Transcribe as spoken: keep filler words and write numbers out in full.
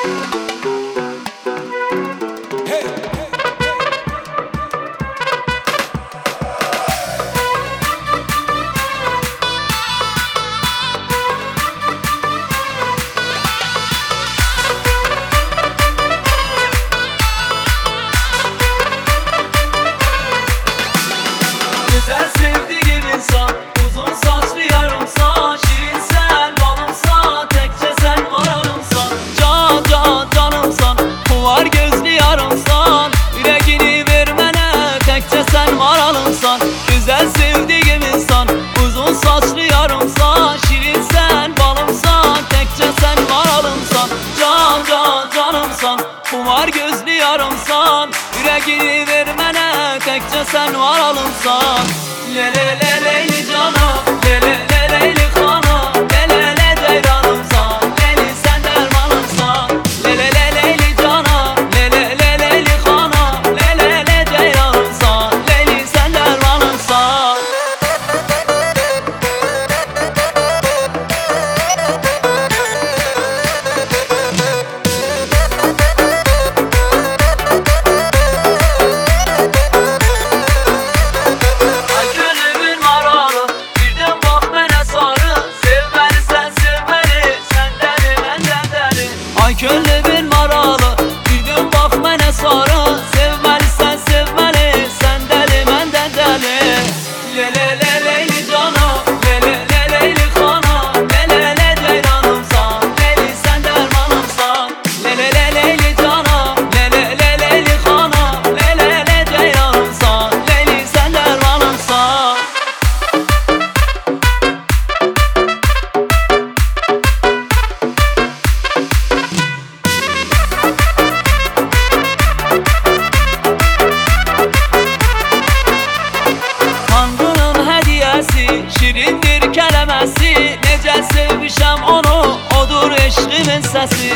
Güzel sevdiğim insan, uzun saçlı yarımsan, şirinsen, balımsan, tekçe sen vararımsan. Can can canımsan, kuvar gözlü yarımsan, yüreğini vermene, tekçe sen vararımsan. Güzel sevdiğim insan, uzun saçlı yarımsan, şirinsen, balımsan, tekçe sen vararımsan. Can can canımsan, kuvar gözlü yarımsan, yüreğini vermene, tekçe sen varalımsan. Le le le leyli canım, le le le leyli hanım, le le le ceyranımsan, leyli sen dermanımsan. Le le le leyli canım, le le le leyli hanım, le le le ceyranımsan, leyli sen dermanımsan. Ay kölle bir maralı, birden bak mənə sarı, sevməlisən sevməli, sən dəli məndən dəli. Le le le leyli canım, le le le leyli hanım, le le le ceyranımsan, leyli sən dərmanımsan. Le le le leyli canım, le le le leyli hanım, le le le ceyranımsan, leyli sən dərmanımsan. Şirindir kələməsi, necə sevmişəm onu, odur eşqimin səsi.